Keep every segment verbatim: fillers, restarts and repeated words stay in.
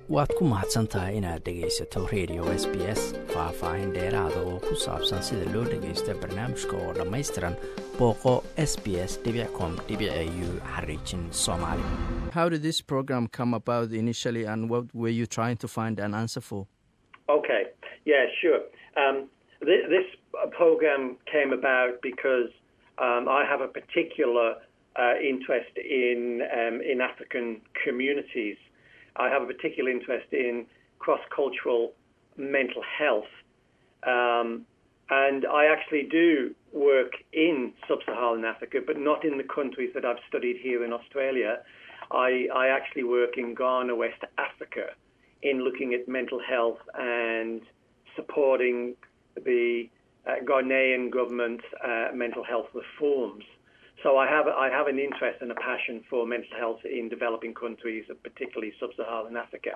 waad ku mahadsan tahay inaad dhegaysato radio S B S. Faahfaahin dheeraada oo ku saabsan sida loo dhagaysto barnaamijka oo dhammaystiran booqo s b s dot com dot a u xariijin soomaali. How did this program come about initially, and what were you trying to find an answer for? Okay, yeah, sure. Um, th- this program came about because um, I have a particular uh, interest in um, in African communities. I have a particular interest in cross-cultural mental health. Um, and I actually do work in sub-Saharan Africa, but not in the countries that I've studied here in Australia. I, I actually work in Ghana, West Africa, in looking at mental health and supporting the uh, Ghanaian government's uh, mental health reforms. So I have I have an interest and a passion for mental health in developing countries, particularly sub-Saharan Africa.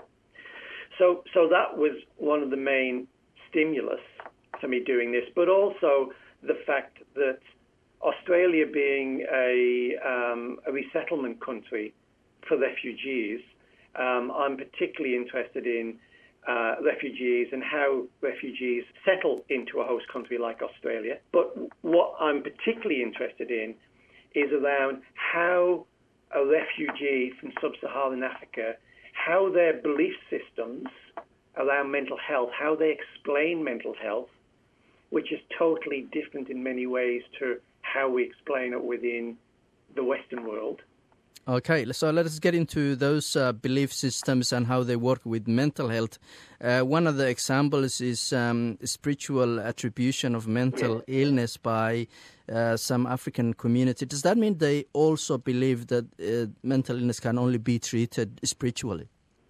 So so that was one of the main stimulus to me doing this, but also the fact that Australia being a, um, a resettlement country for refugees, um, I'm particularly interested in uh, refugees and how refugees settle into a host country like Australia. But what I'm particularly interested in is around how a refugee from sub-Saharan Africa, how their belief systems around mental health, how they explain mental health, which is totally different in many ways to how we explain it within the Western world. Okay, so let us get into those uh, belief systems and how they work with mental health. Uh, one of the examples is um, spiritual attribution of mental yes. illness by uh, some African community. Does that mean they also believe that uh, mental illness can only be treated spiritually?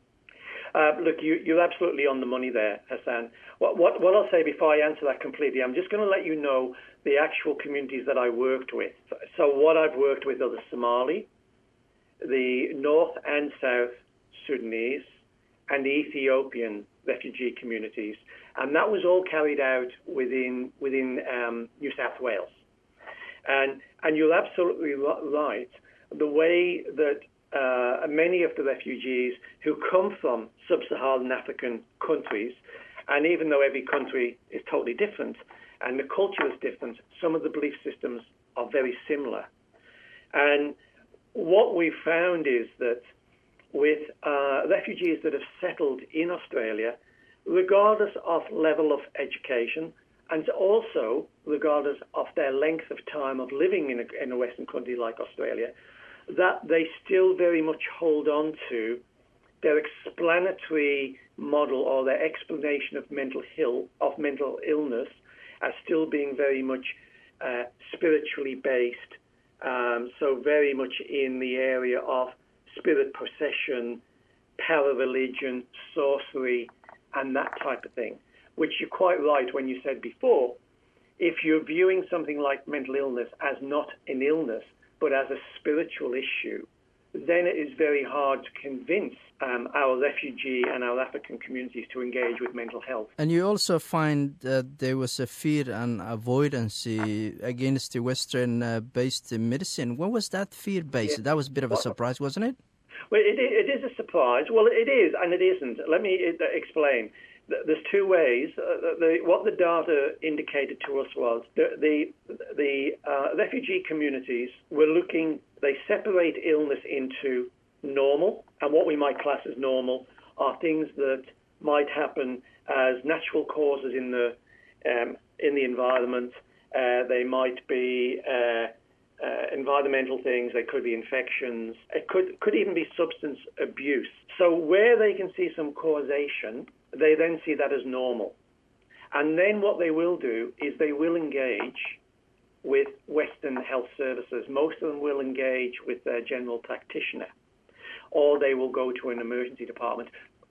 Uh, look, you, you're absolutely on the money there, Hassan. What, what, what I'll say before I answer that completely, I'm just going to let you know the actual communities that I worked with. So what I've worked with are the Somali, the North and South Sudanese, and the Ethiopian refugee communities, and that was all carried out within within um, New South Wales. And and you're absolutely right. The way that uh, many of the refugees who come from sub-Saharan African countries, and even though every country is totally different and the culture is different, some of the belief systems are very similar. And what we found is that with uh, refugees that have settled in Australia, regardless of level of education, and also regardless of their length of time of living in a, in a Western country like Australia, that they still very much hold on to their explanatory model or their explanation of mental ill, of mental illness as still being very much uh, spiritually based. Um, so very much in the area of spirit possession, para-religion, sorcery, and that type of thing, which you're quite right when you said before. If you're viewing something like mental illness as not an illness, but as a spiritual issue, then it is very hard to convince um, our refugee and our African communities to engage with mental health. And you also find that there was a fear and avoidance against the Western-based uh, medicine. What was that fear-based? Yeah. That was a bit of a surprise, wasn't it? Well, it, it is a surprise. Well, it is and it isn't. Let me explain. There's two ways. Uh, the, what the data indicated to us was the the, the uh, refugee communities were looking. They separate illness into normal, and what we might class as normal are things that might happen as natural causes in the um, in the environment. Uh, they might be uh, uh, environmental things. They could be infections. It could could even be substance abuse. So where they can see some causation, they then see that as normal. And then what they will do is they will engage with Western health services. Most of them will engage with their general practitioner, or they will go to an emergency department.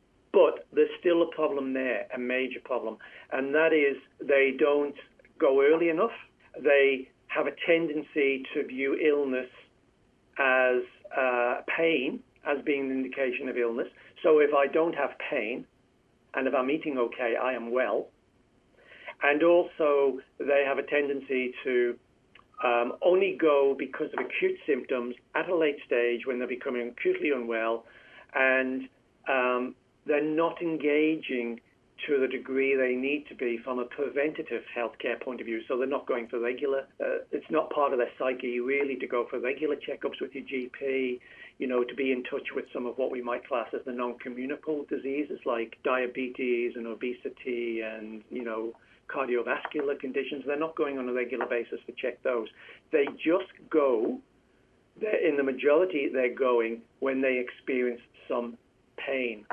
But there's still a problem there, a major problem, and that is they don't go early enough. They have a tendency to view illness as uh, pain, as being an indication of illness. So if I don't have pain, and if I'm eating okay, I am well. And also, they have a tendency to um, only go because of acute symptoms at a late stage when they're becoming acutely unwell, and um, they're not engaging to the degree they need to be from a preventative healthcare point of view. So they're not going for regular, uh, it's not part of their psyche really to go for regular checkups with your G P, you know, to be in touch with some of what we might class as the non-communicable diseases like diabetes and obesity and, you know, cardiovascular conditions. They're not going on a regular basis to check those. They just go, in the majority, they're going when they experience some pain.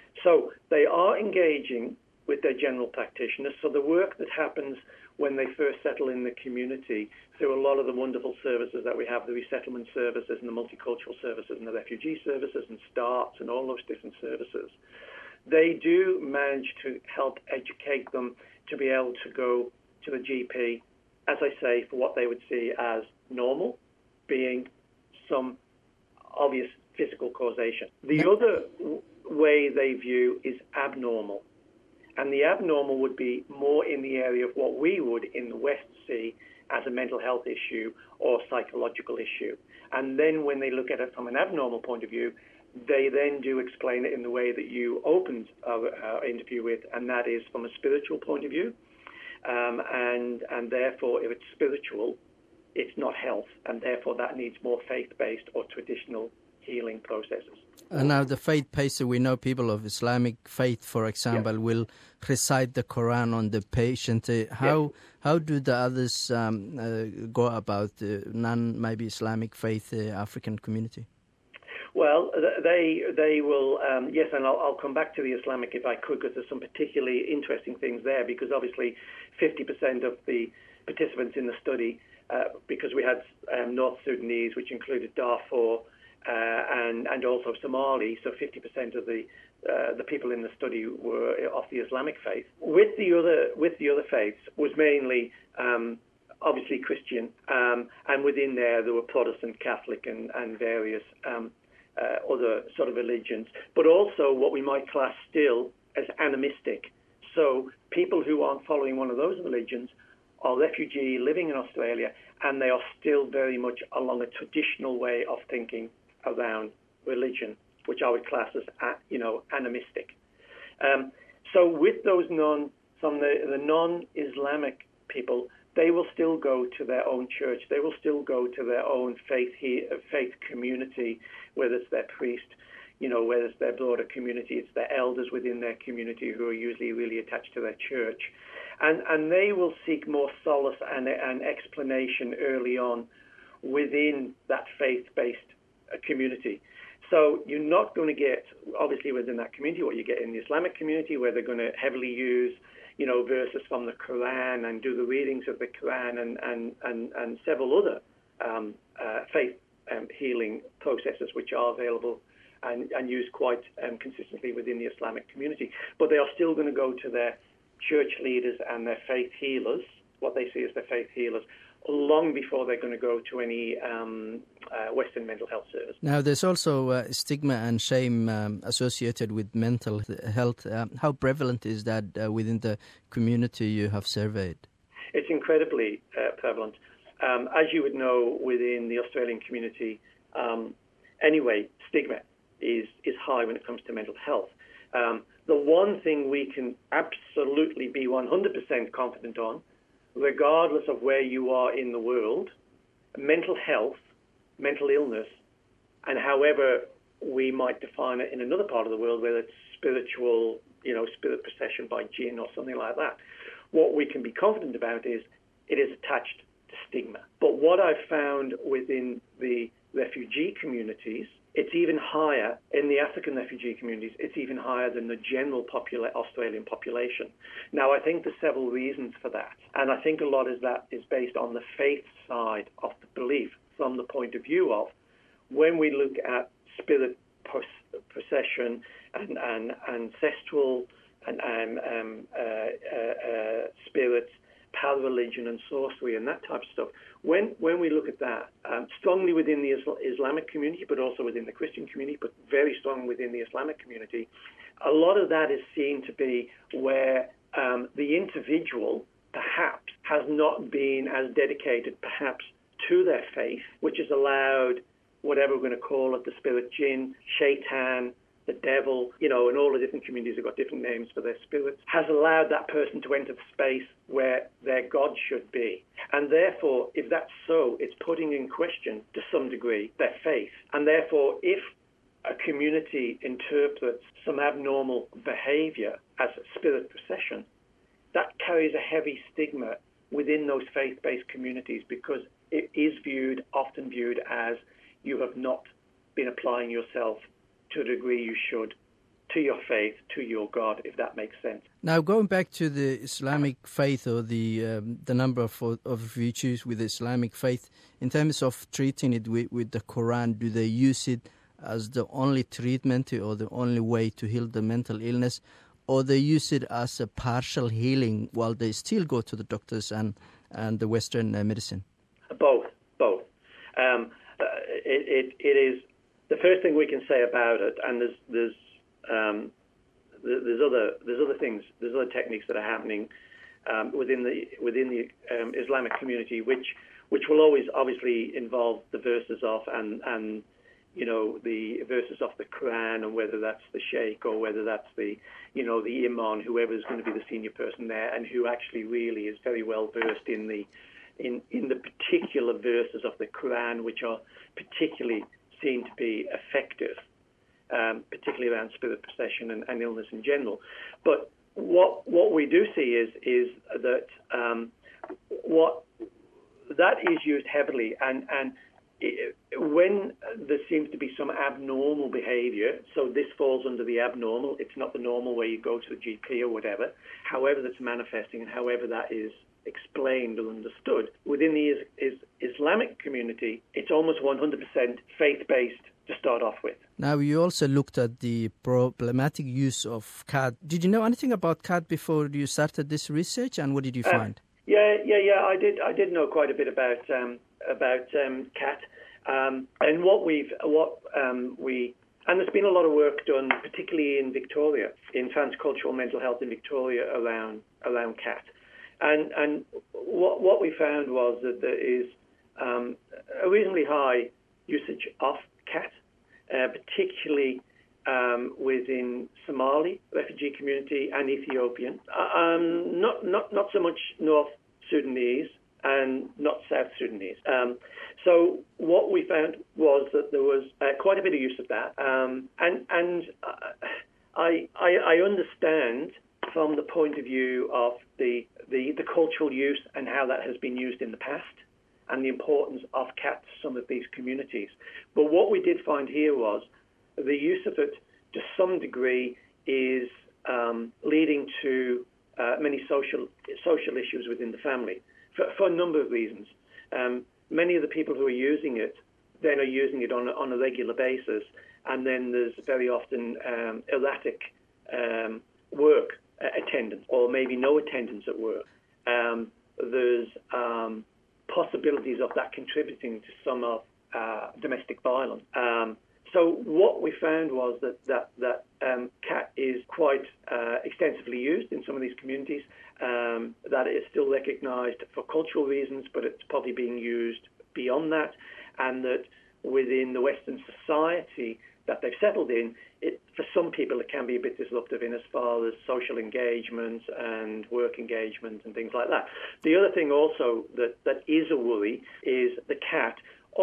So they are engaging with their general practitioners. So the work that happens when they first settle in the community through a lot of the wonderful services that we have, the resettlement services and the multicultural services and the refugee services and STARTs and all those different services, they do manage to help educate them to be able to go to the G P, as I say, for what they would see as normal, being some obvious physical causation. The other w- way they view is abnormal. And the abnormal would be more in the area of what we would in the West see as a mental health issue or psychological issue. And then when they look at it from an abnormal point of view, they then do explain it in the way that you opened our, our interview with, and that is from a spiritual point of view. Um, and, and therefore, if it's spiritual, it's not health, and therefore that needs more faith-based or traditional healing processes. And now the faith pacer, we know people of Islamic faith, for example, yeah. will recite the Quran on the patient. Uh, how yeah. how do the others um, uh, go about the non maybe Islamic faith uh, African community? Well, they they will, um, yes, and I'll, I'll come back to the Islamic if I could, because there's some particularly interesting things there, because obviously fifty percent of the participants in the study, uh, because we had um, North Sudanese, which included Darfur, Uh, and, and also Somali, so fifty percent of the uh, the people in the study were of the Islamic faith. With the other with the other faiths was mainly um, obviously Christian, um, and within there there were Protestant, Catholic, and and various um, uh, other sort of religions, but also what we might class still as animistic. So people who aren't following one of those religions are refugee living in Australia, and they are still very much along a traditional way of thinking around religion, which I would class as, you know, animistic. Um, so with those non, some the, the non-Islamic people, they will still go to their own church. They will still go to their own faith faith community, whether it's their priest, you know, whether it's their broader community, it's their elders within their community who are usually really attached to their church. And and they will seek more solace and an explanation early on within that faith-based community. So you're not going to get, obviously within that community, what you get in the Islamic community, where they're going to heavily use, you know, verses from the Quran and do the readings of the Quran and and and, and several other um, uh, faith um, healing processes which are available and, and used quite um, consistently within the Islamic community. But they are still going to go to their church leaders and their faith healers, what they see as their faith healers, long before they're going to go to any um, uh, Western mental health service. Now, there's also uh, stigma and shame um, associated with mental health. Um, how prevalent is that uh, within the community you have surveyed? It's incredibly uh, prevalent. Um, as you would know, within the Australian community, um, anyway, stigma is, is high when it comes to mental health. Um, the one thing we can absolutely be one hundred percent confident on, regardless of where you are in the world, mental health, mental illness, and however we might define it in another part of the world, whether it's spiritual, you know, spirit possession by jinn or something like that, what we can be confident about is it is attached to stigma. But what I've found within the refugee communities, it's even higher in the African refugee communities. It's even higher than the general popula- Australian population. Now, I think there's several reasons for that. And I think a lot of that is based on the faith side of the belief, from the point of view of when we look at spirit possession and, and ancestral and um, um, uh, uh, uh, spirits, para-religion and sorcery and that type of stuff. When when we look at that, um, strongly within the Isla- Islamic community, but also within the Christian community, but very strong within the Islamic community, a lot of that is seen to be where um, the individual perhaps has not been as dedicated perhaps to their faith, which has allowed whatever we're going to call it, the spirit jinn, shaitan, the devil, you know, and all the different communities have got different names for their spirits, has allowed that person to enter the space where their God should be. And therefore, if that's so, it's putting in question, to some degree, their faith. And therefore, if a community interprets some abnormal behavior as spirit possession, that carries a heavy stigma within those faith-based communities, because it is viewed, often viewed as you have not been applying yourself to the degree you should to your faith, to your God, if that makes sense. Now, going back to the Islamic faith, or the um, the number of, of issues with the Islamic faith, in terms of treating it with, with the Quran, do they use it as the only treatment or the only way to heal the mental illness, or they use it as a partial healing while they still go to the doctors and, and the Western uh, medicine? Both, both. Um, uh, it, it, it is the first thing we can say about it, and there's there's um, there's other there's other things, there's other techniques that are happening um, within the within the um, Islamic community, which which will always obviously involve the verses of and and you know, the verses off the Quran, and whether that's the sheikh or whether that's the, you know, the imam, whoever is going to be the senior person there, and who actually really is very well versed in the, in, in the particular verses of the Quran, which are particularly seen to be effective, um, particularly around spirit possession and, and illness in general. But what what we do see is is that um, what that is used heavily, and and. It, when there seems to be some abnormal behaviour, so this falls under the abnormal, it's not the normal where you go to the G P or whatever, however that's manifesting and however that is explained or understood. Within the is, is Islamic community, it's almost one hundred percent faith-based to start off with. Now, you also looked at the problematic use of cat. Did you know anything about cat before you started this research, and what did you find? Uh, yeah, yeah, yeah, I did I did know quite a bit about um, about um, cat. Um, and what we've, what um, we, and there's been a lot of work done, particularly in Victoria, in transcultural mental health in Victoria around around cat, and and what what we found was that there is um, a reasonably high usage of cat, uh, particularly um, within Somali refugee community and Ethiopian, um, not not not so much North Sudanese and not South Sudanese. Um, so what we found was that there was uh, quite a bit of use of that, um, and and uh, I, I I understand from the point of view of the, the the cultural use and how that has been used in the past, and the importance of cat to some of these communities. But what we did find here was the use of it to some degree is um, leading to uh, many social social issues within the family. For, for a number of reasons. Um, many of the people who are using it then are using it on a, on a regular basis, and then there's very often um, erratic um, work uh, attendance, or maybe no attendance at work. Um, there's um, possibilities of that contributing to some of uh, domestic violence. Um, so what we found was that that, that um, cat is quite uh, extensively used in some of these communities. Um, that it is still recognised for cultural reasons, but it's probably being used beyond that, and that within the Western society that they've settled in, it, for some people it can be a bit disruptive in as far as social engagement and work engagement and things like that. The other thing also that, that is a worry is the cat.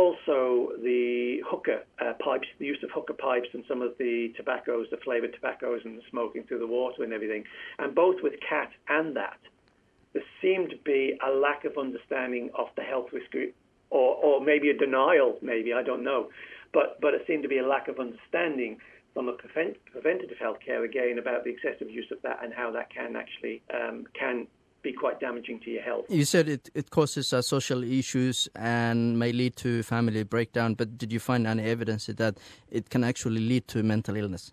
Also, the hookah uh, pipes, the use of hookah pipes and some of the tobaccos, the flavoured tobaccos and the smoking through the water and everything. And both with cat and that, there seemed to be a lack of understanding of the health risk, or, or maybe a denial, maybe, I don't know. But, but it seemed to be a lack of understanding from a prevent, preventative healthcare, again, about the excessive use of that and how that can actually um, can be quite damaging to your health. You said it, it causes uh, social issues and may lead to family breakdown, but did you find any evidence that it can actually lead to mental illness?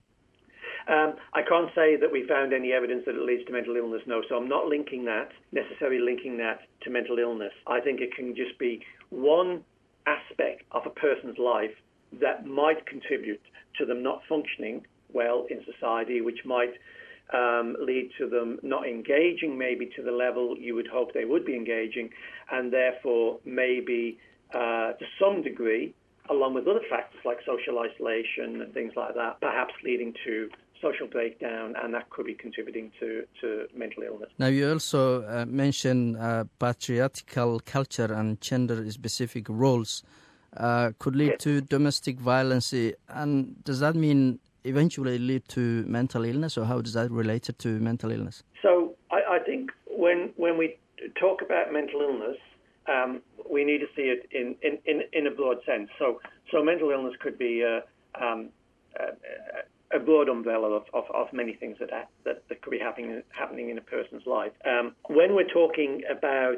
Um, I can't say that we found any evidence that it leads to mental illness, no. So I'm not linking that, necessarily linking that to mental illness. I think it can just be one aspect of a person's life that might contribute to them not functioning well in society, which might Um, lead to them not engaging maybe to the level you would hope they would be engaging, and therefore maybe uh, to some degree along with other factors like social isolation and things like that, perhaps leading to social breakdown, and that could be contributing to, to mental illness. Now, you also uh, mentioned uh, patriarchal culture and gender-specific roles uh, could lead yes. to domestic violence, and does that mean eventually lead to mental illness, or how does that relate to mental illness? So I, I think when when we talk about mental illness, um, we need to see it in, in, in, in a broad sense. So so mental illness could be uh, um, uh, a broad umbrella of, of, of many things that, that that could be happening happening in a person's life. Um, when we're talking about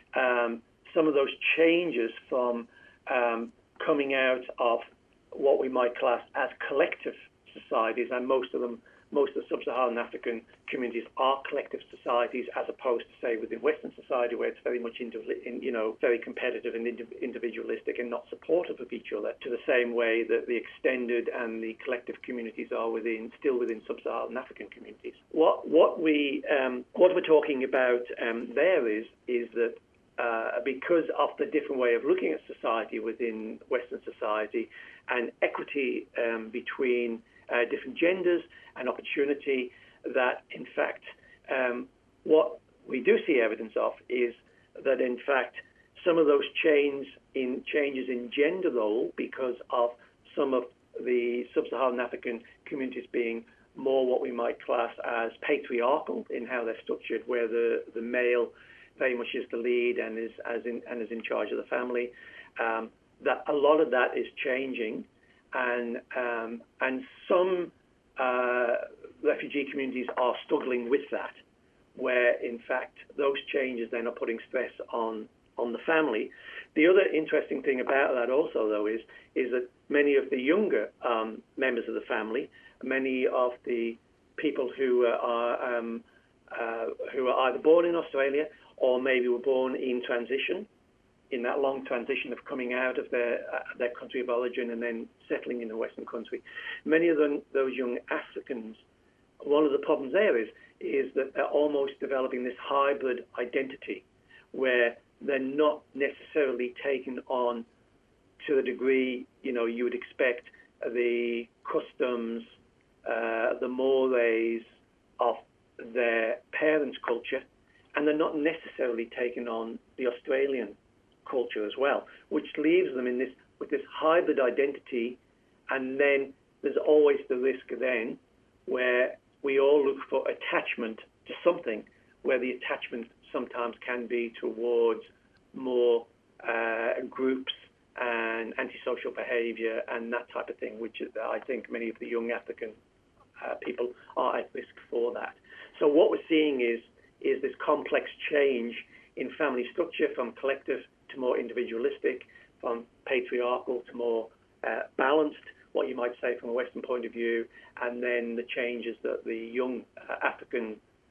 um, some of those changes from um, coming out of what we might class as collective societies, and most of them, most of the sub-Saharan African communities are collective societies, as opposed to, say, within Western society, where it's very much, into, in, you know, very competitive and individualistic and not supportive of each other, to the same way that the extended and the collective communities are within, still within sub-Saharan African communities. What what we um, what we're talking about um, there is is that uh, because of the different way of looking at society within Western society, and equity um, between uh, different genders and opportunity, that in fact um, what we do see evidence of is that in fact some of those change in changes in gender role, because of some of the sub-Saharan African communities being more what we might class as patriarchal in how they're structured, where the, the male very much is the lead and is as in and is in charge of the family. Um, that a lot of that is changing, and um, and some uh, refugee communities are struggling with that, where in fact those changes then are putting stress on on the family. The other interesting thing about that also, though, is is that many of the younger um, members of the family, many of the people who are um, uh, who are either born in Australia or maybe were born in transition, in that long transition of coming out of their uh, their country of origin and then settling in a Western country. Many of them, those young Africans, one of the problems there is is that they're almost developing this hybrid identity, where they're not necessarily taken on to the degree, you know, you would expect the customs, uh, the mores of their parents' culture, and they're not necessarily taken on the Australian culture as well, which leaves them in this with this hybrid identity. And then there's always the risk then where we all look for attachment to something, where the attachment sometimes can be towards more uh, groups and antisocial behaviour and that type of thing, which is, I think many of the young African uh, people are at risk for that. So what we're seeing is is this complex change in family structure, from collective to more individualistic, from patriarchal to more uh, balanced, what you might say from a Western point of view, and then the changes that the young uh, African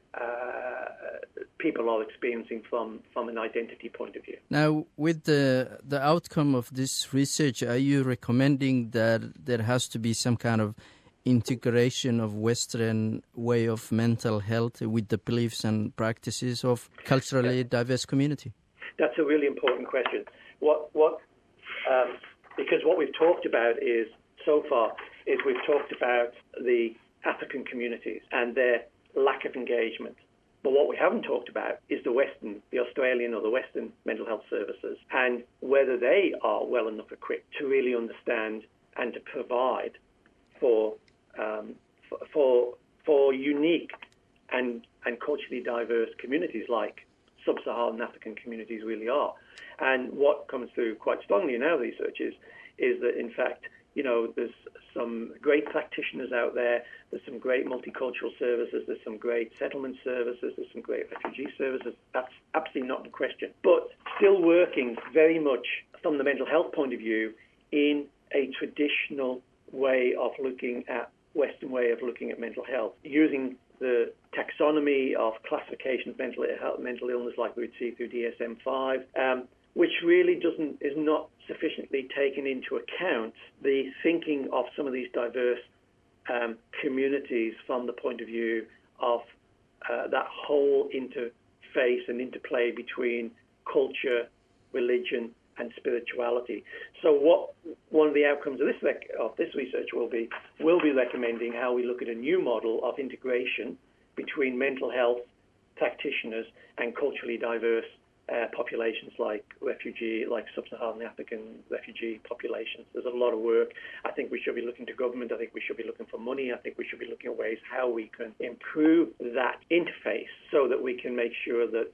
uh, people are experiencing from, from an identity point of view. Now, with the the outcome of this research, are you recommending that there has to be some kind of integration of Western way of mental health with the beliefs and practices of culturally diverse community? That's a really important question. What what um, because what we've talked about is so far is we've talked about the African communities and their lack of engagement. But what we haven't talked about is the Western, the Australian or the Western mental health services, and whether they are well enough equipped to really understand and to provide for um, for, for for unique and and culturally diverse communities like sub-Saharan African communities really are. And what comes through quite strongly in our research is is that in fact, you know, there's some great practitioners out there, there's some great multicultural services, there's some great settlement services, there's some great refugee services. That's absolutely not the question. But still working very much from the mental health point of view in a traditional way of looking at, Western way of looking at mental health, using the taxonomy of classification of mental health, mental illness like we would see through D S M five, um, which really doesn't is not sufficiently taken into account the thinking of some of these diverse um, communities from the point of view of uh, that whole interface and interplay between culture, religion, and spirituality. So what one of the outcomes of this of this research will be, we'll be recommending how we look at a new model of integration between mental health practitioners and culturally diverse uh, populations like refugee, like sub-Saharan African refugee populations. There's a lot of work. I think we should be looking to government. I think we should be looking for money. I think we should be looking at ways how we can improve that interface so that we can make sure that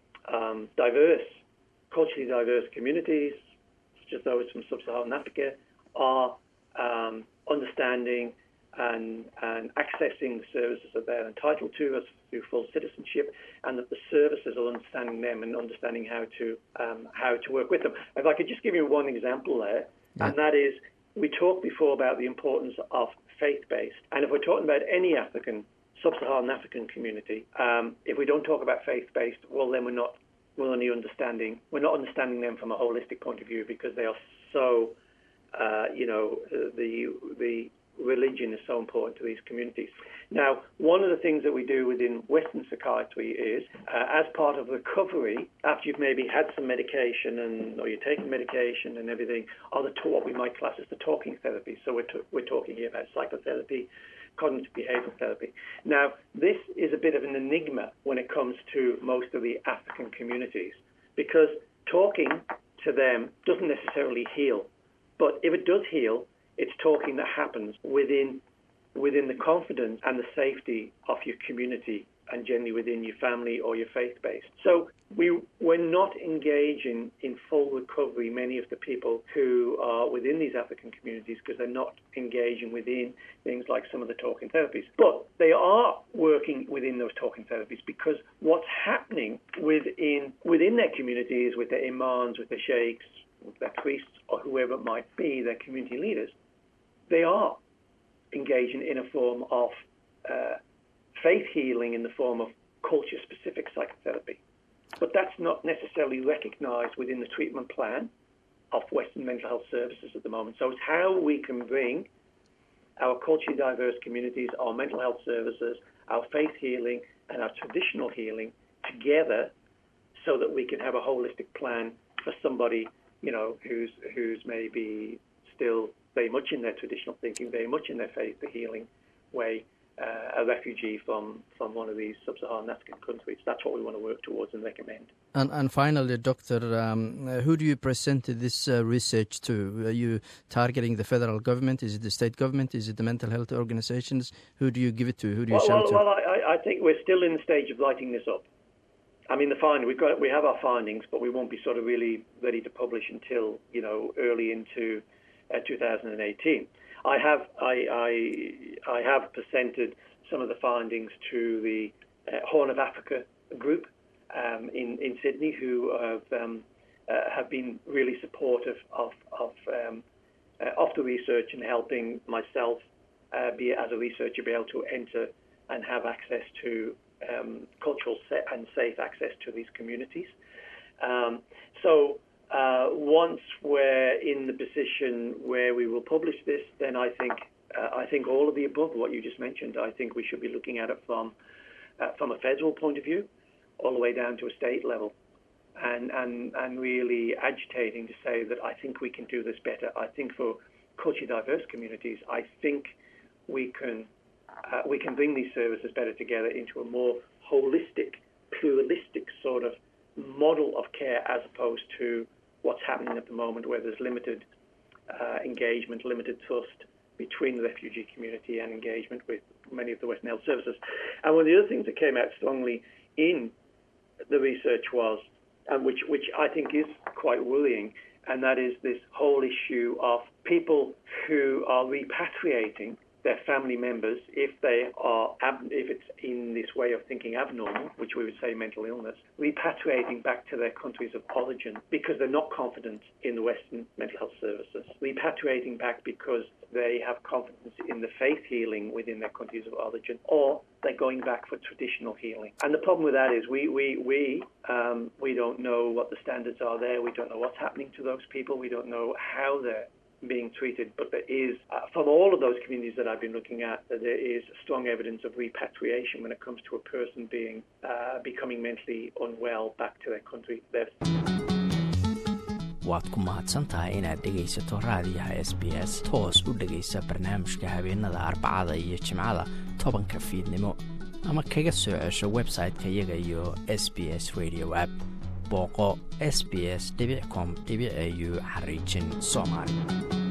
um, diverse, culturally diverse communities, such as those from sub-Saharan Africa, are um, understanding and, and accessing the services that they're entitled to as through full citizenship, and that the services are understanding them and understanding how to um, how to work with them. If I could just give you one example there, yeah. and that is, we talked before about the importance of faith-based, and if we're talking about any African, sub-Saharan African community, um, if we don't talk about faith-based, well, then we're not we're only understanding we're not understanding them from a holistic point of view, because they are so uh, you know the the religion is so important to these communities. Now, one of the things that we do within Western psychiatry is, uh, as part of recovery, after you've maybe had some medication and or you're taking medication and everything, are the what we might class as the talking therapy. So we're t- we're talking here about psychotherapy, cognitive behavioral therapy. Now, this is a bit of an enigma when it comes to most of the African communities, because talking to them doesn't necessarily heal. But if it does heal, it's talking that happens within within the confidence and the safety of your community, and generally within your family or your faith base. So we, we're not engaging in full recovery many of the people who are within these African communities, because they're not engaging within things like some of the talking therapies. But they are working within those talking therapies, because what's happening within within their communities, with their imams, with their sheikhs, with their priests, or whoever it might be, their community leaders, they are engaging in a form of uh, faith healing in the form of culture-specific psychotherapy. But that's not necessarily recognised within the treatment plan of Western mental health services at the moment. So it's how we can bring our culturally diverse communities, our mental health services, our faith healing, and our traditional healing together, so that we can have a holistic plan for somebody, you know, who's who's maybe still very much in their traditional thinking, very much in their faith, the healing way, uh, a refugee from, from one of these sub-Saharan African countries. That's what we want to work towards and recommend. And, and finally, Doctor, um, uh, who do you present this uh, research to? Are you targeting the federal government? Is it the state government? Is it the mental health organizations? Who do you give it to? Who do you well, show well, it to? Well, I, I think we're still in the stage of writing this up. I mean, the finding we've got, we have our findings, but we won't be sort of really ready to publish until, you know, early into uh, two thousand eighteen. I have I, I I have presented some of the findings to the uh, Horn of Africa group um, in in Sydney, who have um, uh, have been really supportive of of um, uh, of the research and helping myself uh, be as a researcher be able to enter and have access to um, cultural sa- and safe access to these communities. Um, so. Uh, once we're in the position where we will publish this, then I think uh, I think all of the above, what you just mentioned, I think we should be looking at it from uh, from a federal point of view, all the way down to a state level, and and and really agitating to say that I think we can do this better. I think for culturally diverse communities, I think we can uh, we can bring these services better together into a more holistic, pluralistic sort of model of care, as opposed to what's happening at the moment, where there's limited uh, engagement, limited trust between the refugee community and engagement with many of the Western health services. And one of the other things that came out strongly in the research was, and which, which I think is quite worrying, and that is this whole issue of people who are repatriating their family members, if they are, ab- if it's in this way of thinking abnormal, which we would say mental illness, repatriating back to their countries of origin because they're not confident in the Western mental health services, repatriating back because they have confidence in the faith healing within their countries of origin, or they're going back for traditional healing. And the problem with that is we we we um, we don't know what the standards are there. We don't know what's happening to those people. We don't know how they're being treated, but there is, uh, from all of those communities that I've been looking at, that there is strong evidence of repatriation when it comes to a person being uh, becoming mentally unwell back to their country. They're waad ku mahadsan tahay inaad dhegaysato raadiyaha S B S. toos u dhegaysa barnaamijka habeenada Arbacada iyo Jimcada tobanka fiidnimo, ama kaga soo cesho website-ka iyaga iyo S B S Radio app. booqo s b s dot com dot a u xariijin Soomaali.